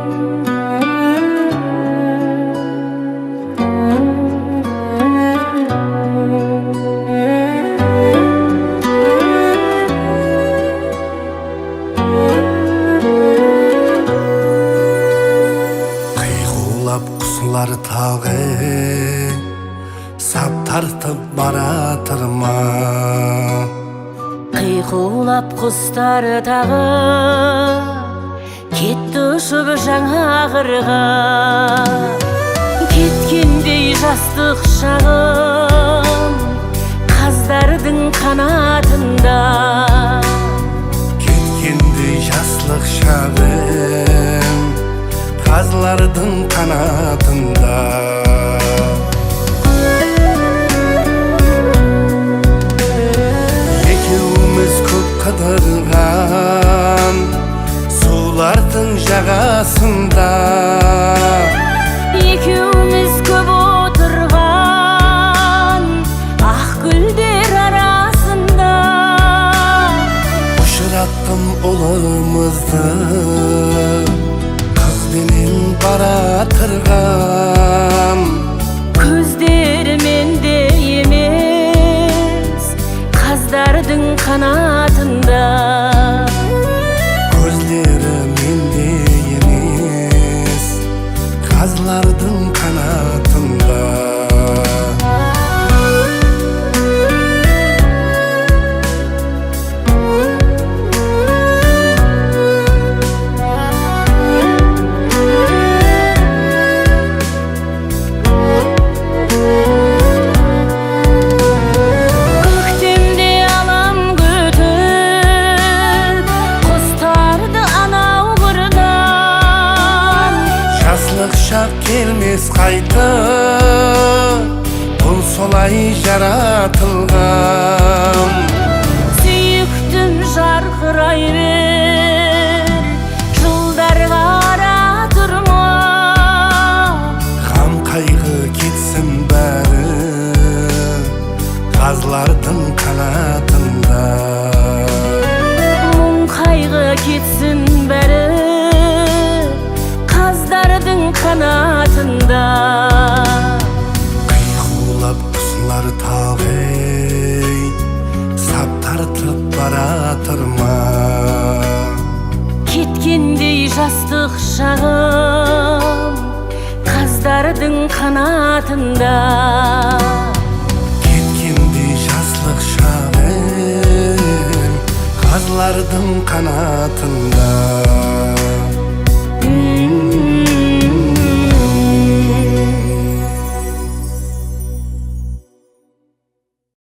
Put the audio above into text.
Құсылар тағы сап тартып баратырма. Қиқулап құстар тағы кетті ұшып жаңа қырға. Кеткендей жастық шағым қаздардың қанатында. Кеткендей жастық шағым қазлардың қанатында. Екеуміз көп қыдырған сулардың жағасында. Екеуміз көп отырған ақ гүлдер арасында. Ұшыраттым ұлымызды менен баратырған. Көздерімен де емес қаздардың қанатында. Көздерімен де емес қазлардың қанатында. Шақ келмес қайтып, бұл солай жаратылған. Сүйіктім жарқырай бер, жылдарға ара тұрма. Қам қайғы кетсін бәрі қазлардың қанатында. Мұң қайғы кетсін бәрі қанатында. Қиқулап құсылар тағы сап тартып баратырма. Кеткендей жастық шағым қаздардың қанатында. Кеткендей жастық шағым қазлардың қанатында.